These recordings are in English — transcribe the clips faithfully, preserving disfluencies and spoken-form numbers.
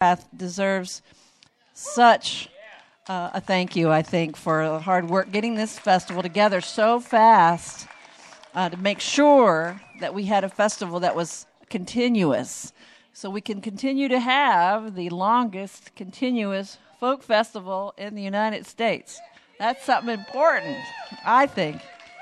Path deserves such uh, a thank you, I think, for the hard work getting this festival together so fast uh, to make sure that we had a festival that was continuous, so we can continue to have the longest continuous folk festival in the United States. That's something important, I think.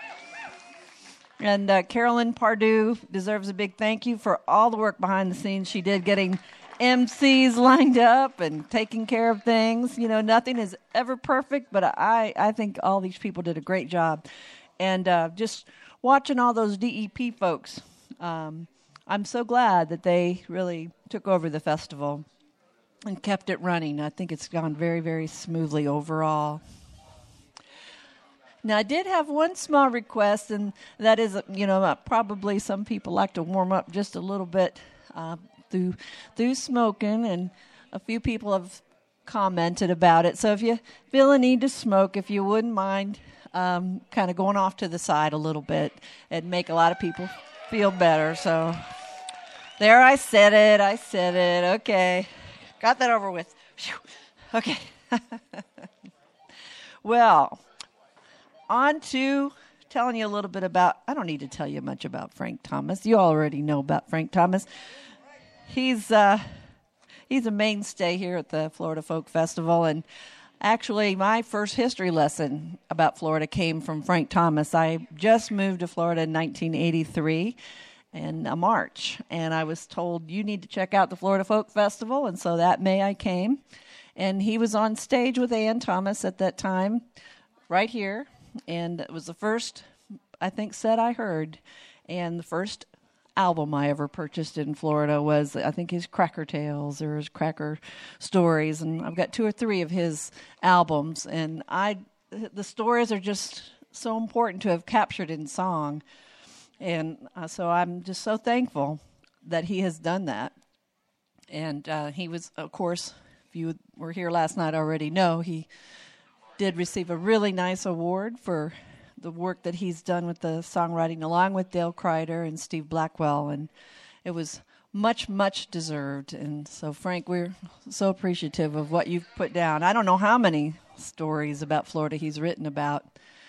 And uh, Carolyn Pardue deserves a big thank you for all the work behind the scenes she did, getting M Cs lined up and taking care of things. You know, nothing is ever perfect, but I, I think all these people did a great job. And uh, just watching all those D E P folks, um, I'm so glad that they really took over the festival and kept it running. I think it's gone very, very smoothly overall. Now, I did have one small request, and that is, you know, uh, probably some people like to warm up just a little bit uh, through through smoking, and a few people have commented about it. So if you feel a need to smoke, if you wouldn't mind um, kind of going off to the side a little bit, it'd make a lot of people feel better. So there, I said it, I said it. Okay, got that over with. Whew. Okay. Well, on to telling you a little bit about, I don't need to tell you much about Frank Thomas. You already know about Frank Thomas. He's uh, he's a mainstay here at the Florida Folk Festival, and actually my first history lesson about Florida came from Frank Thomas. I just moved to Florida in nineteen eighty-three in uh, March, and I was told, you need to check out the Florida Folk Festival, and so that May I came. And he was on stage with Ann Thomas at that time, right here. And it was the first, I think, set I heard. And the first album I ever purchased in Florida was, I think, his Cracker Tales or his Cracker Stories. And I've got two or three of his albums. And I, the stories are just so important to have captured in song. And uh, so I'm just so thankful that he has done that. And uh, he was, of course, if you were here last night already know, he did receive a really nice award for the work that he's done with the songwriting, along with Dale Kreider and Steve Blackwell, and it was much, much deserved. And so, Frank, we're so appreciative of what you've put down. I don't know how many stories about Florida he's written about.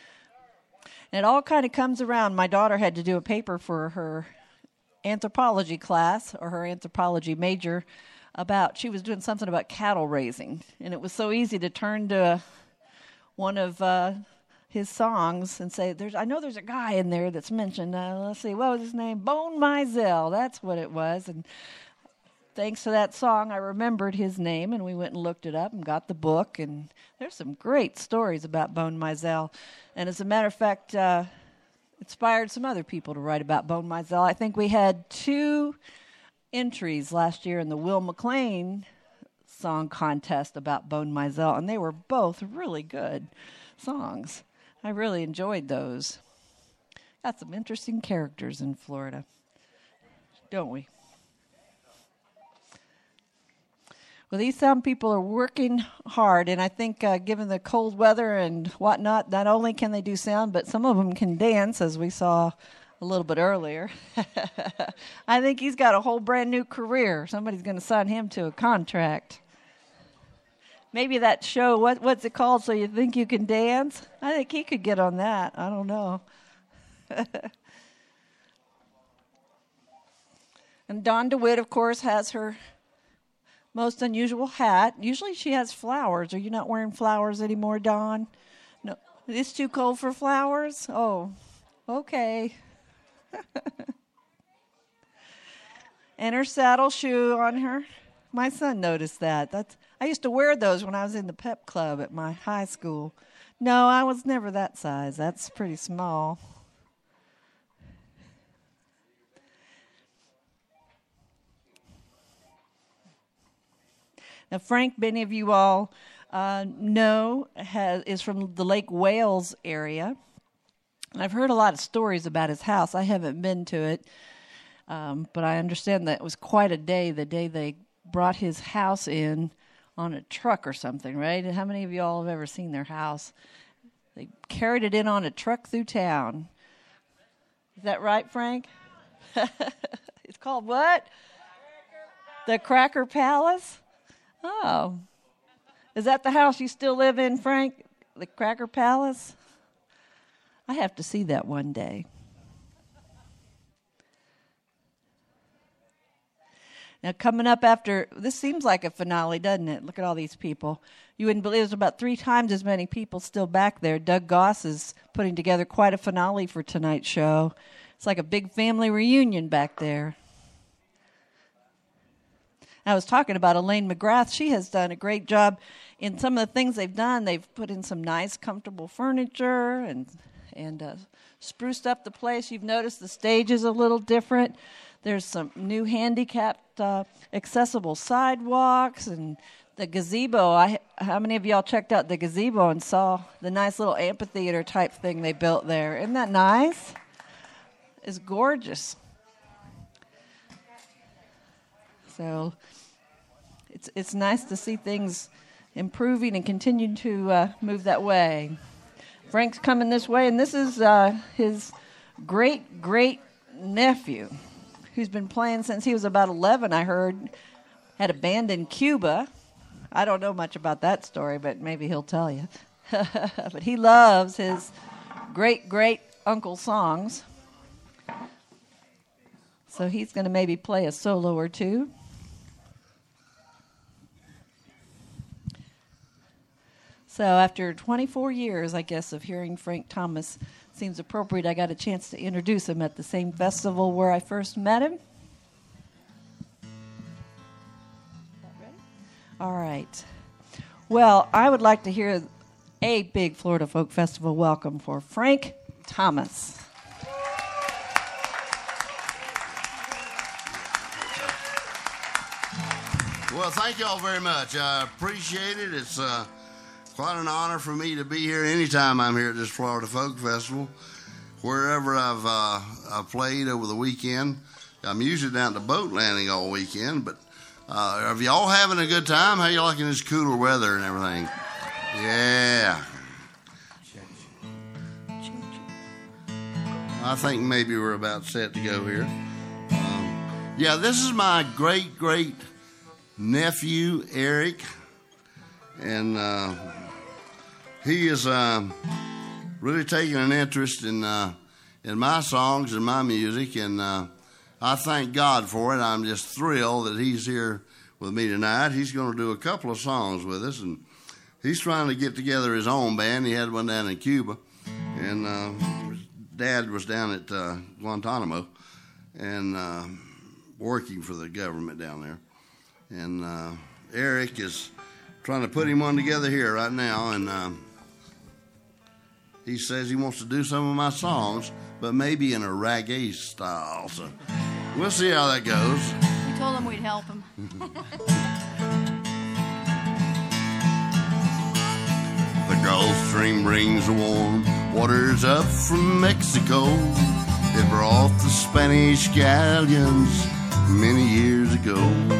And it all kind of comes around. My daughter had to do a paper for her anthropology class, or her anthropology major, about, she was doing something about cattle raising. And it was so easy to turn to one of uh, his songs and say, "There's, I know there's a guy in there that's mentioned. Uh, let's see, what was his name? Bone Mizell." That's what it was. And thanks to that song, I remembered his name, and we went and looked it up and got the book. And there's some great stories about Bone Mizell. And as a matter of fact, uh, inspired some other people to write about Bone Mizell. I think we had two entries last year in the Will McLean song contest about Bone Mizell, and they were both really good songs. I really enjoyed those. Got some interesting characters in Florida, don't we? Well, these sound people are working hard, and I think uh, given the cold weather and whatnot, not only can they do sound, but some of them can dance, as we saw a little bit earlier. I think he's got a whole brand new career. Somebody's going to sign him to a contract. Maybe that show, what what's it called, So You Think You Can Dance? I think he could get on that. I don't know. And Dawn DeWitt, of course, has her most unusual hat. Usually she has flowers. Are you not wearing flowers anymore, Dawn? No. It's too cold for flowers? Oh, okay. And her saddle shoe on her. My son noticed that. That's I used to wear those when I was in the pep club at my high school. No, I was never that size. That's pretty small. Now, Frank, many of you all uh, know, has, is from the Lake Wales area. I've heard a lot of stories about his house. I haven't been to it, um, but I understand that it was quite a day, the day they brought his house in on a truck or something, right? And how many of you all have ever seen their house? They carried it in on a truck through town. Is that right, Frank? It's called what? The Cracker Palace? Oh. Is that the house you still live in, Frank? The Cracker Palace? I have to see that one day. Now, coming up after, this seems like a finale, doesn't it? Look at all these people. You wouldn't believe there's about three times as many people still back there. Doug Goss is putting together quite a finale for tonight's show. It's like a big family reunion back there. I was talking about Elaine McGrath. She has done a great job in some of the things they've done. They've put in some nice, comfortable furniture and and uh, spruced up the place. You've noticed the stage is a little different. There's some new handicapped, uh, accessible sidewalks and the gazebo. I, how many of y'all checked out the gazebo and saw the nice little amphitheater type thing they built there? Isn't that nice? It's gorgeous. So it's it's nice to see things improving and continue to uh, move that way. Frank's coming this way, and this is uh, his great great nephew, who's been playing since he was about eleven, I heard. Had a band in Cuba. I don't know much about that story, but maybe he'll tell you. But he loves his great-great-uncle songs. So he's going to maybe play a solo or two. So after twenty-four years, I guess, of hearing Frank Thomas, seems appropriate I got a chance to introduce him at the same festival where I first met him. Ready? All right. Well, I would like to hear a big Florida Folk Festival welcome for Frank Thomas. Well, thank you all very much. I appreciate it. It's uh, quite an honor for me to be here anytime I'm here at this Florida Folk Festival. Wherever I've uh, I've played over the weekend, I'm usually down at the boat landing all weekend. But uh, are y'all having a good time? How you liking this cooler weather and everything? Yeah. I think maybe we're about set to go here. Um, yeah, this is my great great nephew Eric, and uh, he is uh, really taking an interest in uh, in my songs and my music, and uh, I thank God for it. I'm just thrilled that he's here with me tonight. He's going to do a couple of songs with us, and he's trying to get together his own band. He had one down in Cuba, and uh, his dad was down at uh, Guantanamo and uh, working for the government down there. And uh, Eric is trying to put him one together here right now, and uh, he says he wants to do some of my songs, but maybe in a reggae style. So we'll see how that goes. We told him we'd help him. The Gulf Stream brings the warm waters up from Mexico. It brought the Spanish galleons many years ago.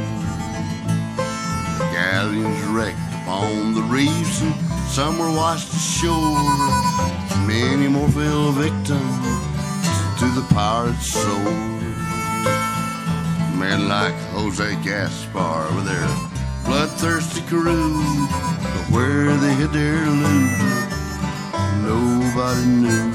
Galleons wrecked upon the reefs, and some were washed ashore. Many more fell victim to the pirate's sword. Men like Jose Gaspar with their bloodthirsty crew, but where they hid their loot, nobody knew.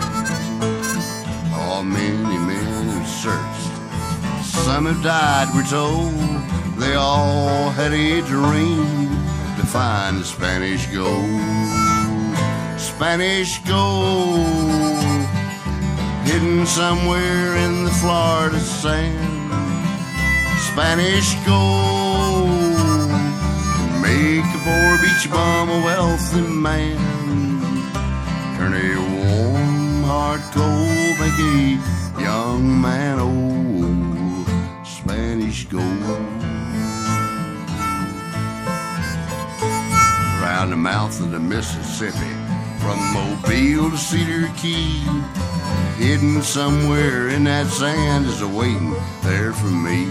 Oh, many men have searched, some have died, we're told. They all had a dream to find the Spanish gold. Spanish gold, hidden somewhere in the Florida sand. Spanish gold, make a poor beach bum a wealthy man. Turn a warm heart cold, make a young man old. Spanish gold. Around the mouth of the Mississippi, from Mobile to Cedar Key, hidden somewhere in that sand is a waiting there for me.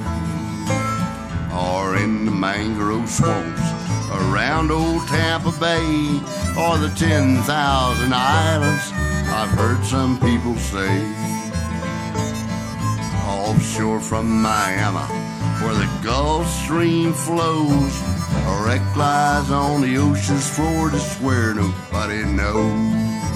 Or in the mangrove swamps around old Tampa Bay, or the ten thousand islands I've heard some people say. Offshore from Miami, where the Gulf Stream flows, a wreck lies on the ocean's floor just where nobody knows.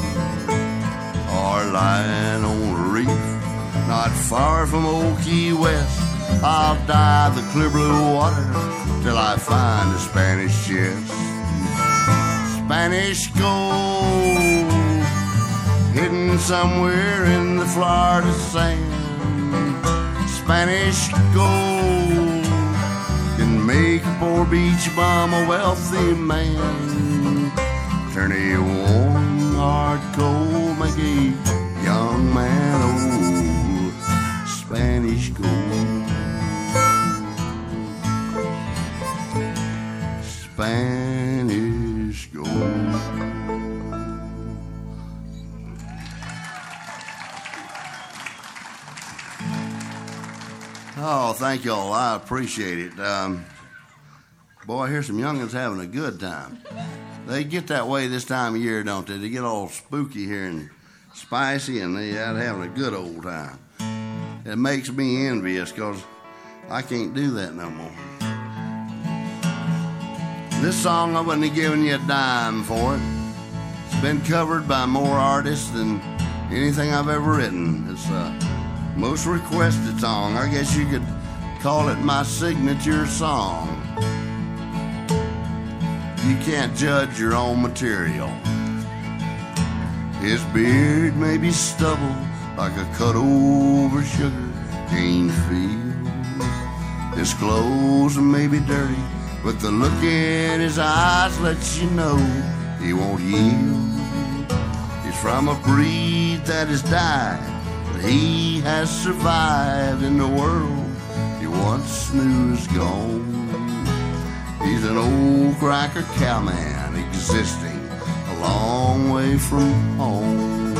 Or lying on a reef, not far from Old Key West, I'll dive the clear blue water till I find a Spanish chest. Spanish gold, hidden somewhere in the Florida sand. Spanish gold can make a poor beach bum a wealthy man. Turn a warm heart cold, make a young man old. Spanish gold, Spanish gold. Oh, thank y'all. I appreciate it. Um, boy, I hear some youngins having a good time. They get that way this time of year, don't they? They get all spooky here and spicy, and they out having a good old time. It makes me envious because I can't do that no more. This song, I wouldn't have given you a dime for it. It's been covered by more artists than anything I've ever written. It's uh, most requested song. I guess you could call it my signature song. You can't judge your own material. His beard may be stubble like a cut over sugar cane field. His clothes may be dirty, but the look in his eyes lets you know he won't yield. He's from a breed that has died, but he has survived in the world he once knew is gone. He's an old cracker cowman existing a long way from home.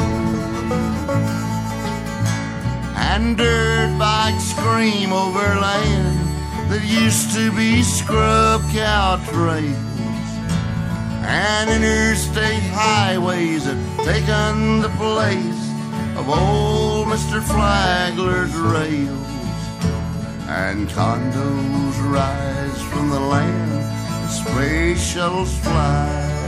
And dirt bikes scream over land that used to be scrub cow trails, and interstate highways that taken the place of old Mister Flagler's rails. And condos rise from the land, and space shuttles fly,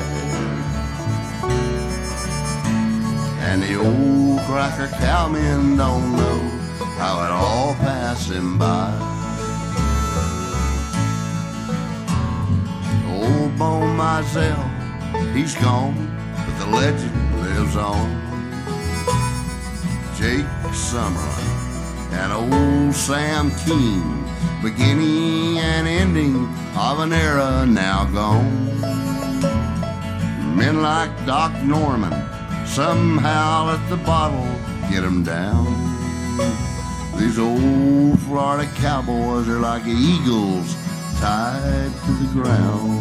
and the old cracker cowmen don't know how it all passed him by. Old Bone Mizell, he's gone, but the legend lives on. Jake Summerlin and old Sam Keene, beginning and ending of an era now gone. Men like Doc Norman somehow let the bottle get 'em down. These old Florida cowboys are like eagles tied to the ground.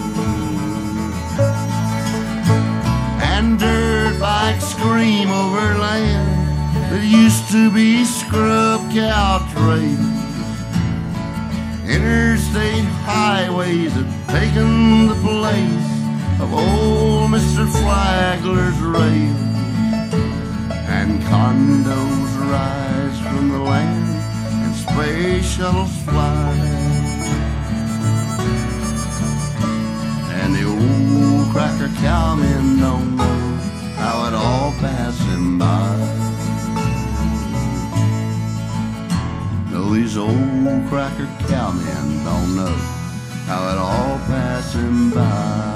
And dirt bikes scream over land that used to be scrub cow trails. Interstate highways have taken the place of old Mister Flagler's rails. And condos rise from the land, and space shuttles fly, and the old cracker cowmen don't know how it all passed him by. No, these old cracker cowmen don't know how it all passed him by.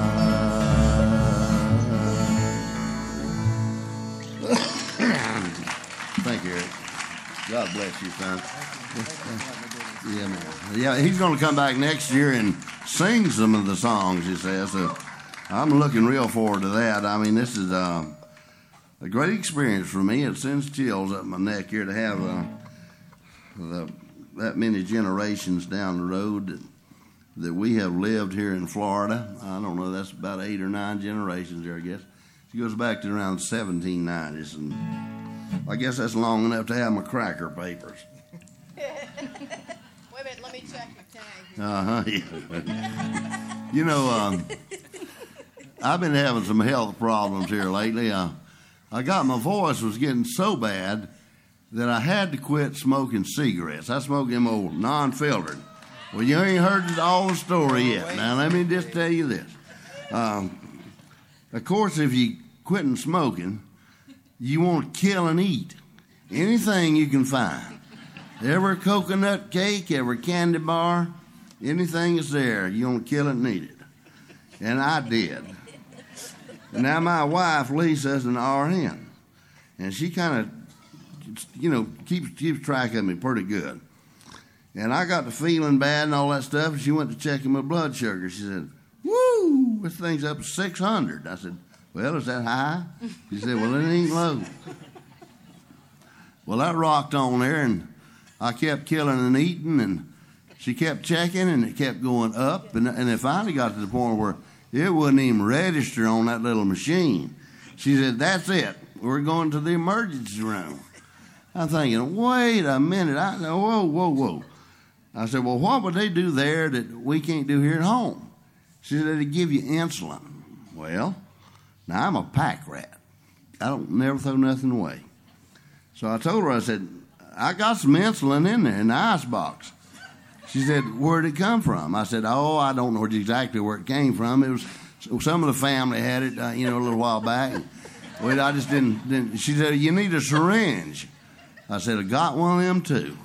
Thank you, Eric. God bless you, son. Yeah, man. Yeah, he's going to come back next year and sing some of the songs, he says. So I'm looking real forward to that. I mean, this is uh, a great experience for me. It sends chills up my neck here to have uh, the, that many generations down the road that, that we have lived here in Florida. I don't know, that's about eight or nine generations there, I guess. It goes back to around seventeen nineties, and I guess that's long enough to have my cracker papers. Wait a minute, let me check my tag. Uh-huh. Yeah. You know, um, I've been having some health problems here lately. Uh, I got my voice was getting so bad that I had to quit smoking cigarettes. I smoke them old non-filtered. Well, you ain't heard all the story yet. Now, let me just tell you this. Um, of course, if you quitting smoking, you want to kill and eat anything you can find. Every coconut cake, every candy bar, anything that's there, you want to kill it and eat it. And I did. And now my wife, Lisa's an R N. And she kind of, you know, keeps, keeps track of me pretty good. And I got to feeling bad and all that stuff, and she went to checking my blood sugar. She said, woo, this thing's up to six hundred. I said, well, is that high? She said, well, it ain't low. Well, that rocked on there, and I kept killing and eating, and she kept checking, and it kept going up, and, and it finally got to the point where it wouldn't even register on that little machine. She said, that's it. We're going to the emergency room. I'm thinking, wait a minute. I Whoa, whoa, whoa. I said, well, what would they do there that we can't do here at home? She said, they'd give you insulin. Well, now I'm a pack rat. I don't never throw nothing away. So I told her, I said, I got some insulin in there in the ice box. She said, where'd it come from? I said, oh, I don't know exactly where it came from. It was some of the family had it, uh, you know, a little while back. Well, I just didn't, didn't. She said, you need a syringe. I said, I got one of them too.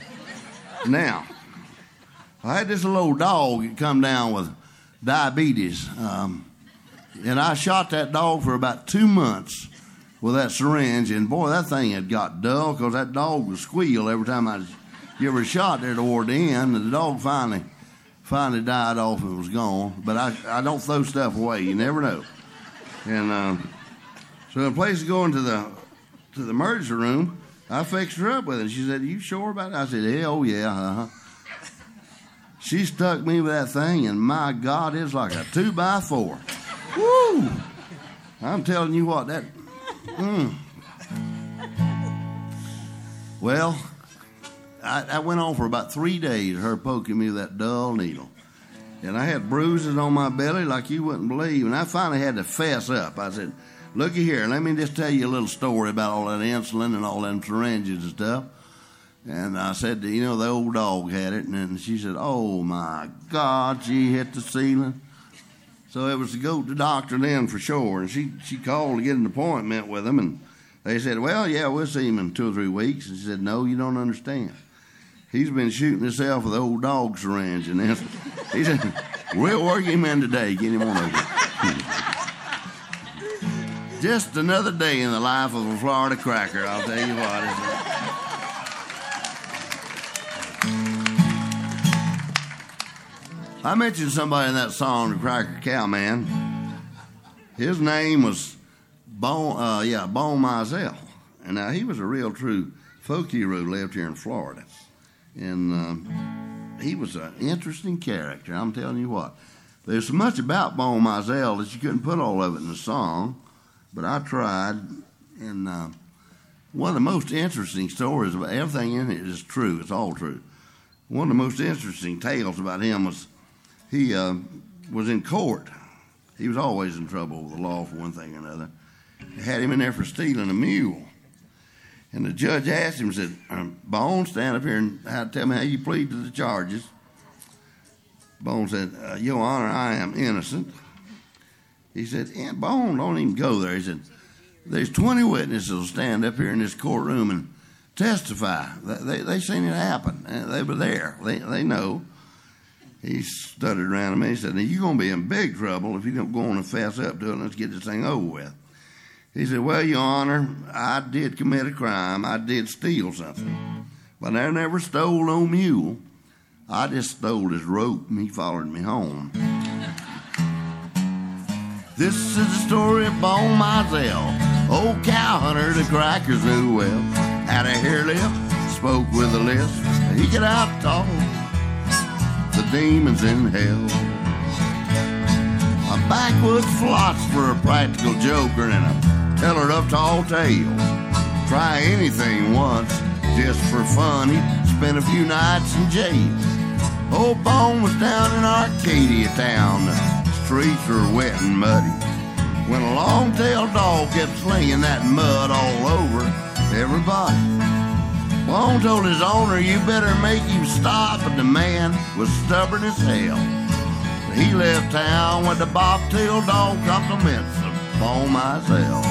Now, I had this little old dog that come down with diabetes, um, and I shot that dog for about two months with that syringe, and boy, that thing had got dull because that dog would squeal every time I give her a shot there toward the end, and the dog finally finally died off and was gone. But I, I don't throw stuff away. You never know. And uh, so in place of going to the to the emergency room, I fixed her up with it. She said, you sure about it? I said, yeah, oh, yeah, uh-huh. She stuck me with that thing, and my God, it's like a two by four. Woo! I'm telling you what, that... Mm. Well, I, I went on for about three days, her poking me with that dull needle. And I had bruises on my belly like you wouldn't believe. And I finally had to fess up. I said, looky here, let me just tell you a little story about all that insulin and all them syringes and stuff. And I said, you know, the old dog had it. And then she said, oh, my God, she hit the ceiling. So it was to go to the doctor then for sure. And she, she called to get an appointment with him. And they said, well, yeah, we'll see him in two or three weeks. And she said, no, you don't understand. He's been shooting himself with the old dog syringe. And then he said, we'll work him in today. Get him on over. Just another day in the life of a Florida cracker, I'll tell you what. I mentioned somebody in that song, the Cracker Cowman. His name was Bon, uh, yeah, Bon Mizell. And now he was a real true folk hero who lived here in Florida. And um, he was an interesting character, I'm telling you what. There's so much about Bon Mizell that you couldn't put all of it in the song, but I tried. And uh, one of the most interesting stories about everything in it is true. It's all true. One of the most interesting tales about him was he uh, was in court. He was always in trouble with the law for one thing or another. They had him in there for stealing a mule. And the judge asked him, said, Bone, stand up here and tell me how you plead to the charges. Bone said, uh, Your Honor, I am innocent. He said, yeah, Bone, don't even go there. He said, there's twenty witnesses who will stand up here in this courtroom and testify. They, they, they seen it happen. They were there. They, they know. He stuttered around at me. He said, now, you're going to be in big trouble if you don't go on and fess up to it and let's get this thing over with. He said, well, Your Honor, I did commit a crime. I did steal something. But I never stole no mule. I just stole his rope, and he followed me home. This is the story of Bon Mizell, old cow hunter the crackers knew well. Had a hair lip, spoke with a lisp. He could out-talk the demons in hell. A backwoods philosopher, a practical joker, and a teller of tall tales. Try anything once, just for fun. He'd spend a few nights in jail. Old Bone was down in Arcadia town. The streets were wet and muddy. When a long-tailed dog kept slinging that mud all over everybody. Bone told his owner, you better make him stop, but the man was stubborn as hell. He left town with the bobtail dog compliments of Bone Mizell.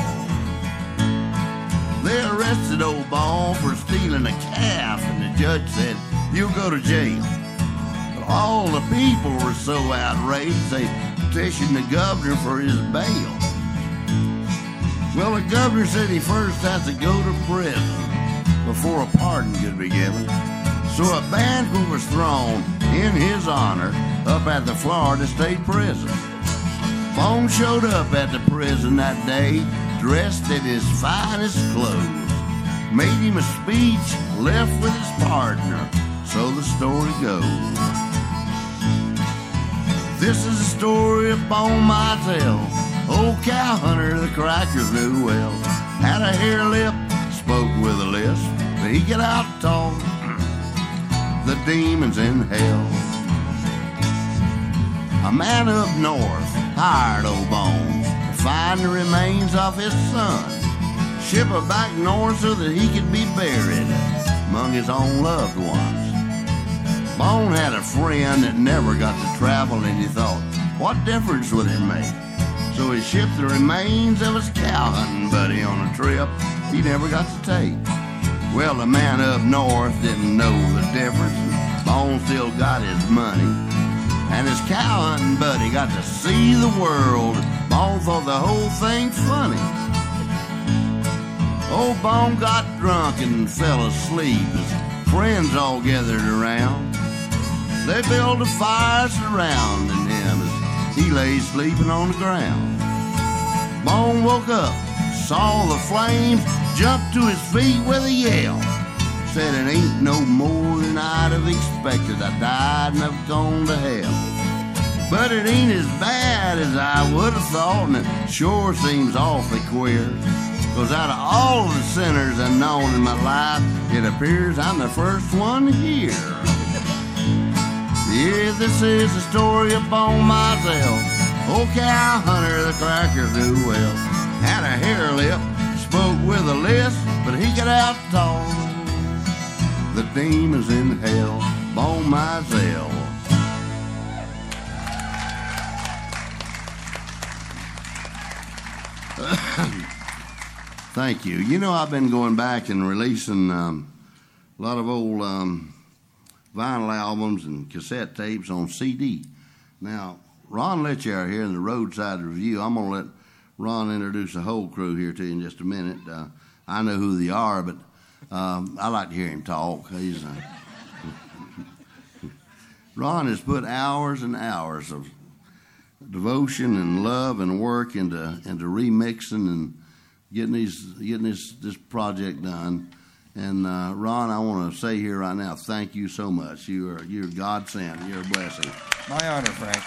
They arrested old Bone for stealing a calf, and the judge said, you'll go to jail. But all the people were so outraged, they petitioned the governor for his bail. Well, the governor said he first has to go to prison before a pardon could be given. So a banquet was thrown in his honor up at the Florida State Prison. Bone showed up at the prison that day, dressed in his finest clothes, made him a speech, left with his partner, so the story goes. This is the story of Bone Mizell, old cow hunter the crackers knew well. Had a hair lip, spoke with a lisp, but he could out-talk the demons in hell. A man up north hired old Bone to find the remains of his son, ship her back north so that he could be buried among his own loved ones. Bone had a friend that never got to travel, and he thought, what difference would it make? So he shipped the remains of his cow hunting buddy on a trip he never got to take. Well, the man up north didn't know the difference. Bone still got his money, and his cow hunting buddy got to see the world. Bone thought the whole thing funny. Old Bone got drunk and fell asleep as friends all gathered around. They built a fire surrounding him as he lay sleeping on the ground. Bone woke up, saw the flames, jumped to his feet with a yell. Said it ain't no more than I'd have expected. I died and I've gone to hell. But it ain't as bad as I would have thought, and it sure seems awfully queer. Cause out of all the sinners I've known in my life, it appears I'm the first one here. Yeah, this is the story of Bone Mizell, old cow hunter the crackers knew well. Had a hair lip, spoke with a lisp, but he could out-talk the demons in hell. Bone Mizell. Thank you. You know, I've been going back and releasing um, a lot of old um, vinyl albums and cassette tapes on C D. Now, Ron Litchow here in the Roadside Review. I'm going to let Ron introduce the whole crew here to you in just a minute. Uh, I know who they are, but um, I like to hear him talk. He's uh, Ron has put hours and hours of devotion and love and work into into remixing and getting these getting this this project done. And uh, Ron, I want to say here right now, thank you so much. You are you're God sent. You're a blessing. My honor, Frank.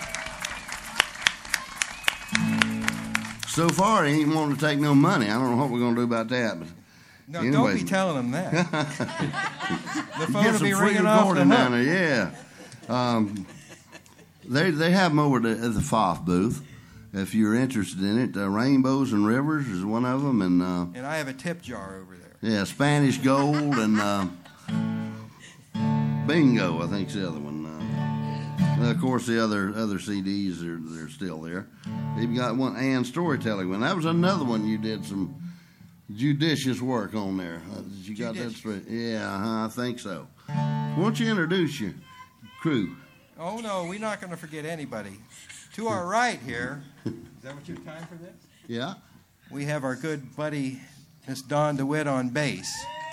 So far, he ain't wanting to take no money. I don't know what we're going to do about that. But no, anyway. Don't be telling him that. The phone Get will some be free ringing off the recording hook. down there. Yeah. Um, they they have them over at the, at the F O F booth. If you're interested in it, uh, Rainbows and Rivers is one of them, and uh, and I have a tip jar over there. Yeah, Spanish Gold and uh, Bingo, I think is the other one. Uh, of course, the other other C Ds are they're still there. You've got one and storytelling one. That was another one you did some judicious work on there. Uh, did you got that straight? Yeah, uh-huh, I think so. Why don't you introduce your crew? Oh no, we're not going to forget anybody. To our right here, is that what your time for this? Yeah. We have our good buddy, Miss Dawn DeWitt on bass.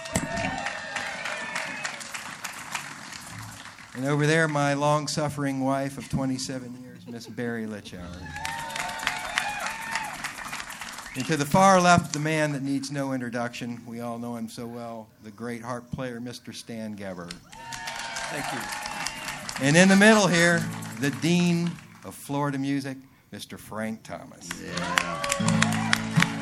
And over there, my long-suffering wife of twenty-seven years, Miss Barry Litchow. And to the far left, the man that needs no introduction. We all know him so well, the great harp player, Mister Stan Gebber. Thank you. And in the middle here, the dean of Florida music, Mister Frank Thomas. Yeah.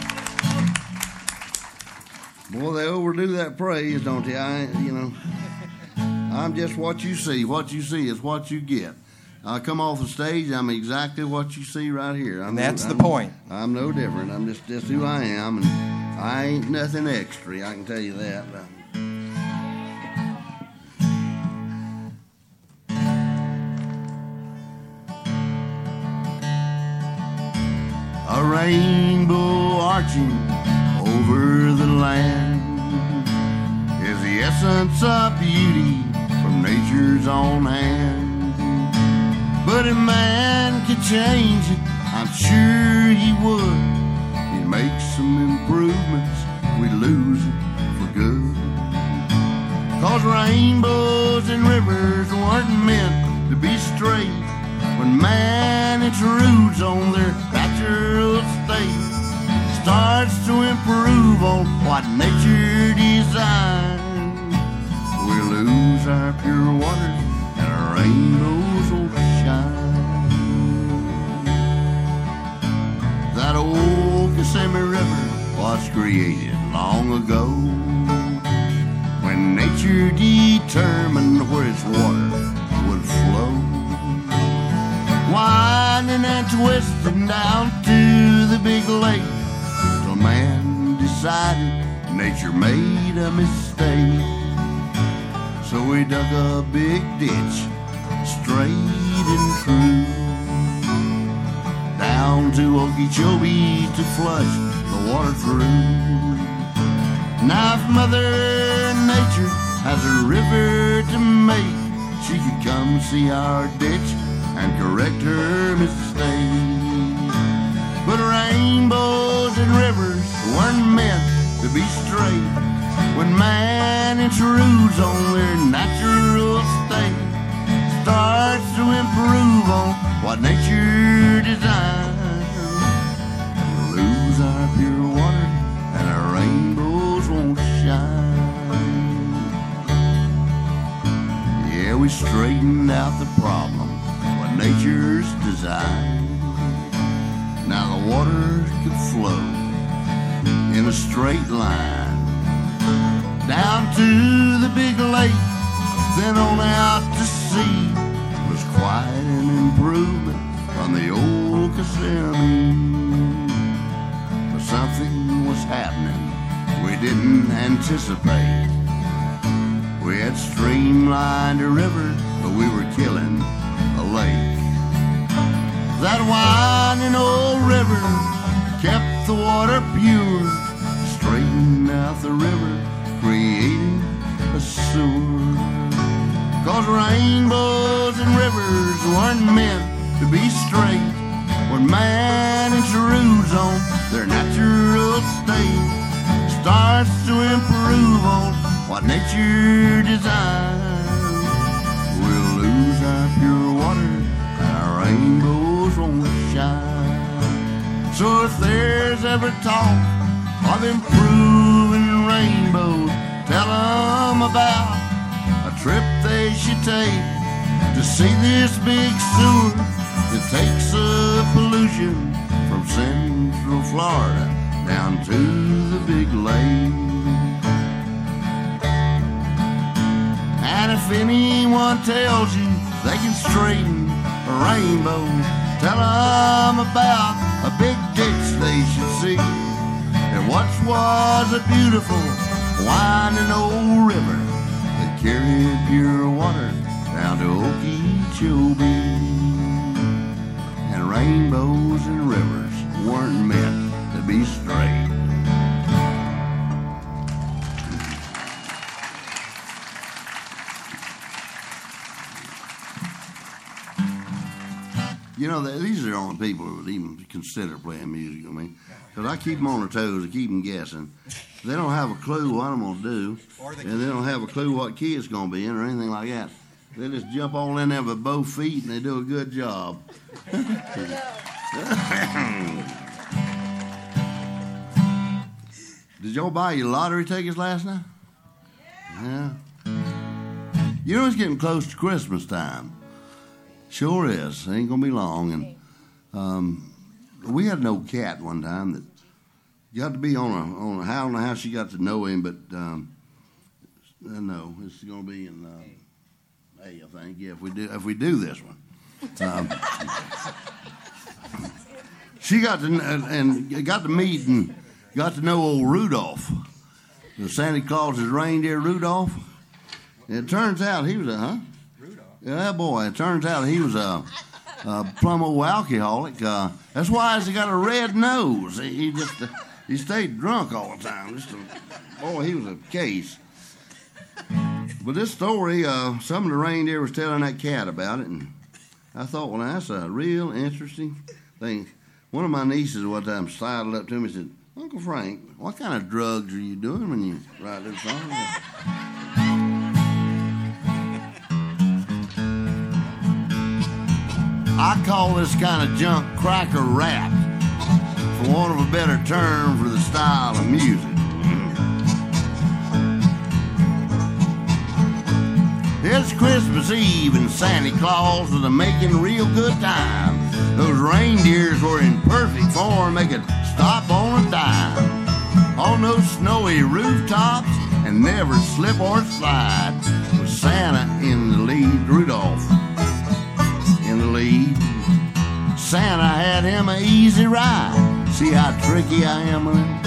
Boy, they overdo that praise, don't they? I, you know, I'm just what you see. What you see is what you get. I come off the stage, I'm exactly what you see right here. I'm and that's no, the I'm, point. I'm no different. I'm just, just who I am, and I ain't nothing extra. I can tell you that. a rainbow arching over the land, is the essence of beauty from nature's own hand. But if man could change it, I'm sure he would. He'd make some improvements, we'd lose it for good. 'Cause rainbows and rivers weren't meant to be straight. When man intrudes on their natural state, starts to improve on what nature designed, we lose our pure water and our rainbows won't shine. That old Kissimmee River was created long ago, when nature determined where its water would flow, winding and twisting down to the big lake, till man decided nature made a mistake. So we dug a big ditch, straight and true, down to Okeechobee to flush the water through. Now if Mother Nature has a river to make, she could come see our ditch and correct her mistake. But rainbows and rivers weren't meant to be straight. When man intrudes on their natural state, starts to improve on what nature designed, we lose our pure water and our rainbows won't shine. Yeah, we straightened out the problem, what nature's designed. Now the water could flow in a straight line down to the big lake, then on out to sea. It was quite an improvement from the old Kissimmee. But something was happening we didn't anticipate. We had streamlined a river, but we were killing a lake. That winding old river kept the water pure, straightened out the river, creating a sewer. 'Cause rainbows and rivers weren't meant to be straight. When man intrudes on their natural state, starts to improve on what nature designed, we'll lose our pure water and our rainbows won't shine. So if there's ever talk of improving rainbows, tell them about a trip they should take to see this big sewer that takes up pollution from Central Florida down to the big lake. And if anyone tells you they can straighten a rainbow, tell them about a big ditch they should see that once was a beautiful winding old river that carried pure water down to Okeechobee. And rainbows and rivers weren't meant to be straight. You know, these are the only people who would even consider playing music with me. Because I keep them on their toes, I keep them guessing. They don't have a clue what I'm going to do, and they don't have a clue what key it's going to be in or anything like that. They just jump all in there with both feet, and they do a good job. Did y'all buy your lottery tickets last night? Yeah. You know, it's getting close to Christmas time. Sure is. It ain't going to be long. And um, we had an old cat one time that got to be on a, on a, I don't know how she got to know him, but um, I know it's going to be in uh, May, I think. Yeah, if we do, if we do this one. Um, she got to, and got to meet and got to know old Rudolph, the Santa Claus's reindeer Rudolph. And it turns out he was a, huh? Yeah, boy, it turns out he was a, uh, plumb old alcoholic. Uh, that's why he's got a red nose. He, he just uh, he stayed drunk all the time. Just a, boy, he was a case. But this story, uh, some of the reindeer was telling that cat about it, and I thought, well, that's a real interesting thing. One of my nieces one time sidled up to me and said, Uncle Frank, what kind of drugs are you doing when you write this song? I call this kind of junk cracker rap, for want of a better term for the style of music. It's Christmas Eve and Santa Claus was making real good time. Those reindeers were in perfect form, they could stop on a dime. On those snowy rooftops and never slip or slide, with Santa in the lead, Rudolph in the lead. Santa had him an easy ride. See how tricky I am with him?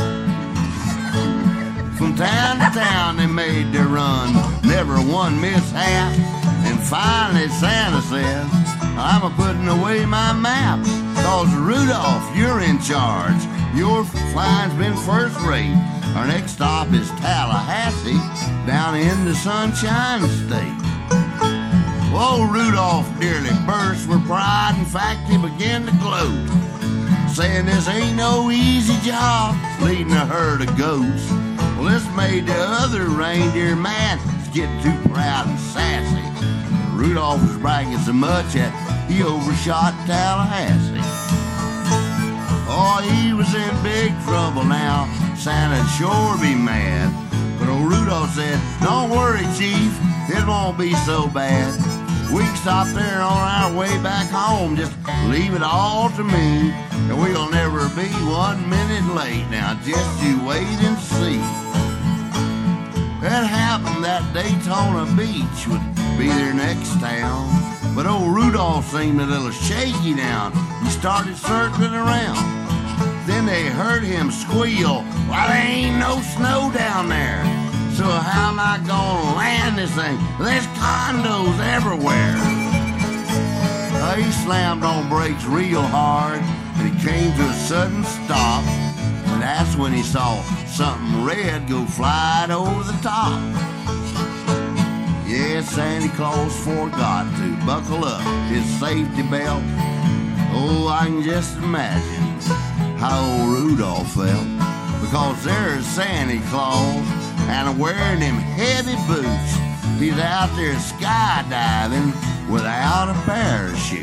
From town to town they made their run, never one mishap. And finally Santa says, I'm a-putting away my map, cause Rudolph, you're in charge. Your flying's been first rate. Our next stop is Tallahassee, down in the Sunshine State. Whoa, Rudolph nearly burst with pride. In fact, he began to gloat, saying this ain't no easy job, leading a herd of goats. Well, this made the other reindeer mad. He's getting too proud and sassy. Rudolph was bragging so much that he overshot Tallahassee. Oh, he was in big trouble now. Santa'd sure be mad. But old Rudolph said, don't worry, Chief, it won't be so bad. We can stop there on our way back home. Just leave it all to me, and we'll never be one minute late. Now just you wait and see. That happened that Daytona Beach would be their next town. But old Rudolph seemed a little shaky now. He started circling around. Then they heard him squeal, well, there ain't no snow down there. So how am I gonna land this thing? There's condos everywhere. Uh, he slammed on brakes real hard, and he came to a sudden stop. And that's when he saw something red go flying over the top. Yes, Santa Claus forgot to buckle up his safety belt. Oh, I can just imagine how old Rudolph felt, because there's Santa Claus, and wearing them heavy boots, he's out there skydiving without a parachute.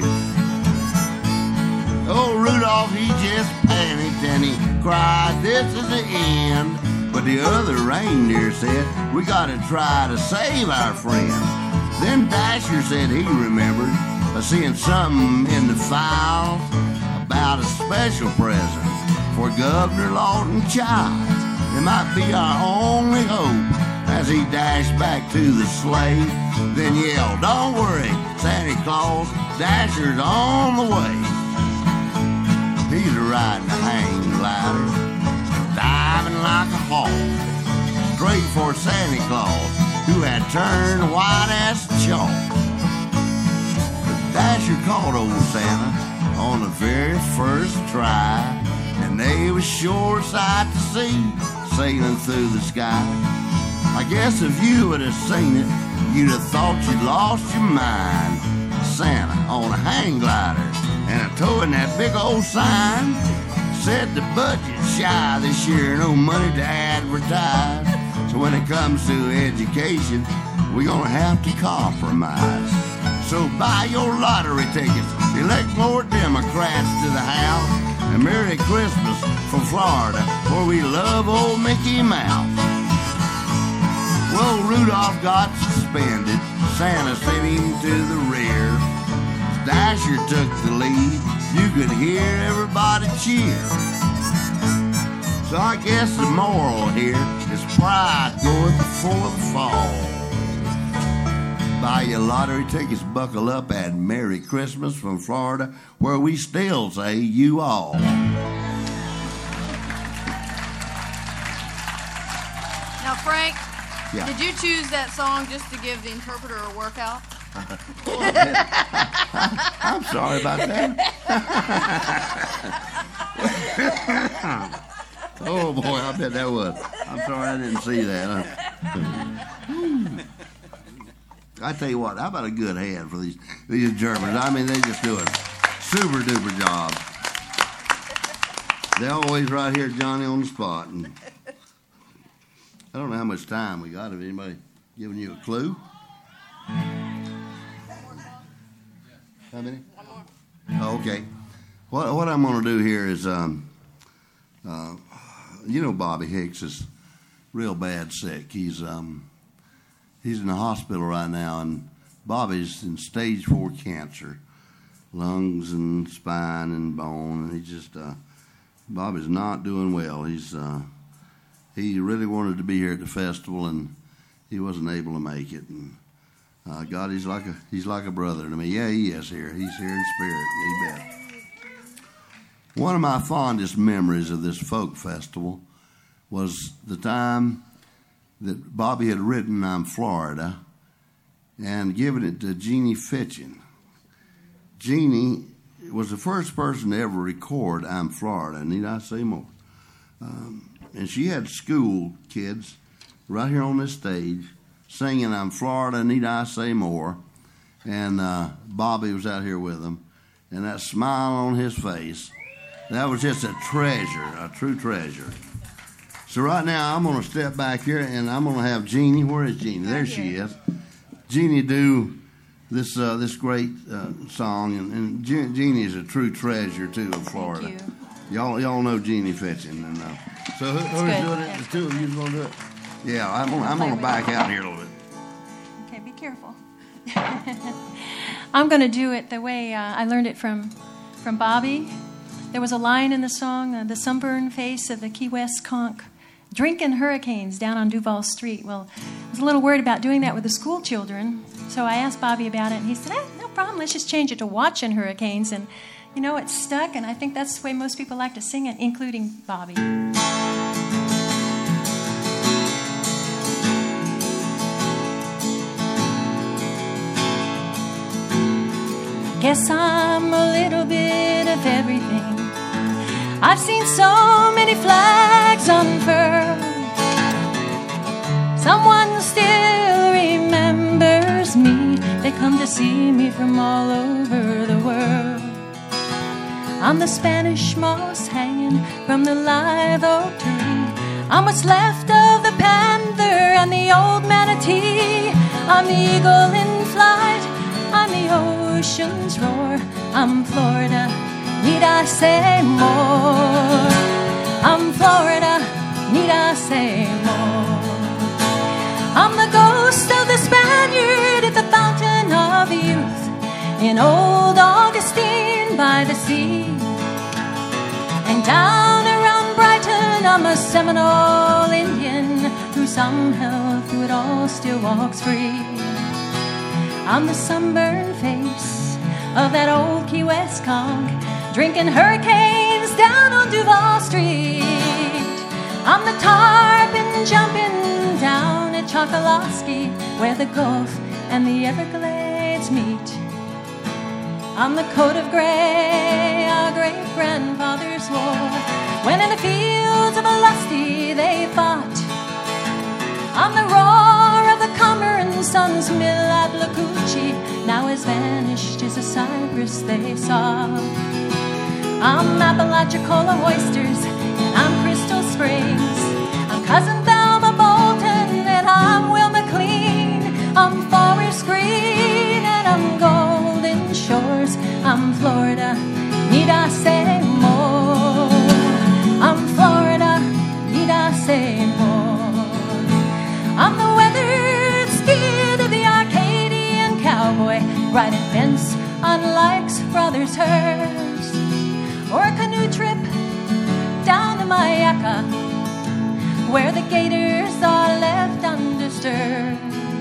Oh, Rudolph, he just panicked and he cried, this is the end. But the other reindeer said, we gotta try to save our friend. Then Dasher said he remembered uh, seeing something in the files about a special present for Governor Lawton Child. It might be our only hope. As he dashed back to the sleigh, then yelled, don't worry, Santa Claus, Dasher's on the way. He's riding a hang glider, diving like a hawk, straight for Santa Claus, who had turned white as chalk. But Dasher caught old Santa on the very first try, and they was sure sight to see, sailing through the sky. I guess if you would have seen it, you'd have thought you'd lost your mind. Santa on a hang glider and a towing that big old sign. Said the budget's shy this year, no money to advertise. So when it comes to education, we're gonna have to compromise. So buy your lottery tickets, elect more Democrats to the House, and Merry Christmas from Florida, where we love old Mickey Mouse. Well, Rudolph got suspended. Santa sent him to the rear. Dasher took the lead. You could hear everybody cheer. So I guess the moral here is pride goeth before the fall. Buy your lottery tickets, buckle up, and Merry Christmas from Florida, where we still say you all. Now, Frank, Yeah. did you choose that song just to give the interpreter a workout? I'm sorry about that. Oh, boy, I bet that was. I'm sorry I didn't see that. I tell you what, how about a good hand for these, these Germans? I mean, they just do a super-duper job. They're always right here, Johnny, on the spot. And I don't know how much time we got. Have anybody giving you a clue? How many? Oh, okay. What what I'm going to do here is, um, uh, you know, Bobby Hicks is real bad sick. He's um, he's in the hospital right now, and Bobby's in stage four cancer, lungs and spine and bone, and he just uh, Bobby's not doing well. He's uh, he really wanted to be here at the festival, and he wasn't able to make it. And uh, God, he's like a he's like a brother to me. Yeah, he is here. He's here in spirit. You bet. One of my fondest memories of this folk festival was the time that Bobby had written "I'm Florida" and given it to Jeannie Fitchin. Jeannie was the first person to ever record "I'm Florida." Need I say more? Um, and she had school kids right here on this stage singing "I'm Florida, need I say more?" And uh, Bobby was out here with them, and that smile on his face, that was just a treasure, a true treasure. So right now I'm going to step back here, and I'm going to have Jeannie. Where is Jeannie? There she is. Jeannie do this uh, this great uh, song, and, and Je- Jeannie is a true treasure too of Florida. Thank you. Y'all y'all know Jeannie Fitchin. And, uh, so who, who's good. doing it? The two of you's going to do it. Yeah, I'm gonna, I'm going to back out here a little bit. Okay, be careful. I'm going to do it the way uh, I learned it from from Bobby. There was a line in the song, uh, "The sunburned face of the Key West conch, drinking hurricanes down on Duval Street." Well, I was a little worried about doing that with the school children, so I asked Bobby about it, and he said, eh, no problem, let's just change it to watching hurricanes. And, you know, it stuck, and I think that's the way most people like to sing it, including Bobby. Guess I'm a little bit of everything. I've seen so many flags unfurled. Someone still remembers me. They come to see me from all over the world. I'm the Spanish moss hanging from the live oak tree. I'm what's left of the panther and the old manatee. I'm the eagle in flight. I'm the ocean's roar. I'm Florida, need I say more? I'm Florida, need I say more? I'm the ghost of the Spaniard at the fountain of youth in old Augustine by the sea. And down around Brighton I'm a Seminole Indian who somehow through it all still walks free. I'm the sunburned face of that old Key West conch, drinking hurricanes down on Duval Street. I'm the tarpon jumping down at Chokoloskee, where the Gulf and the Everglades meet. I'm the coat of gray our great-grandfathers wore, when in the fields of Lusty they fought. I'm the roar of the Comer and Sons mill at Lakuchi, now has vanished as a cypress they saw. I'm Apalachicola oysters, and I'm Crystal Springs. I'm Cousin Thelma Bolton, and I'm Will McLean. I'm Forest Green, and I'm Golden Shores. I'm Florida, need I say more? I'm Florida, need I say more? I'm the weathered skid of the Arcadian cowboy, riding fence on Like's brother's hearse, or a canoe trip down to Mayaca, where the gators are left undisturbed.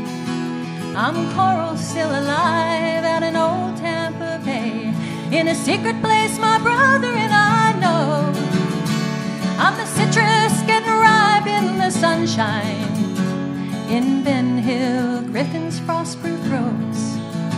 I'm coral still alive out in old Tampa Bay, in a secret place my brother and I know. I'm the citrus getting ripe in the sunshine in Ben Hill, Griffin's frostproof roads.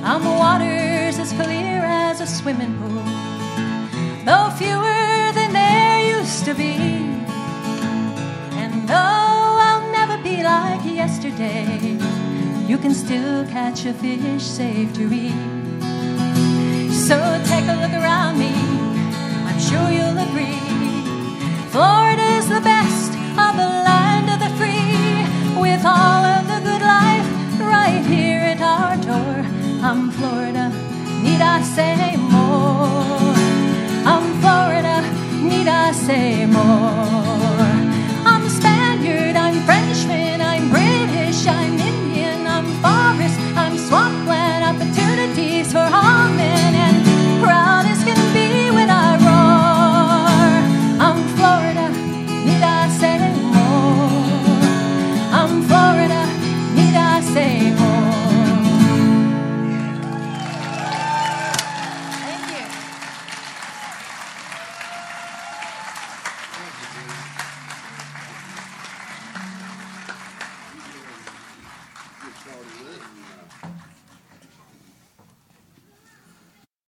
on the waters as clear as a swimming pool, though fewer than there used to be. And though I'll never be like yesterday, you can still catch a fish safe to eat. So take a look around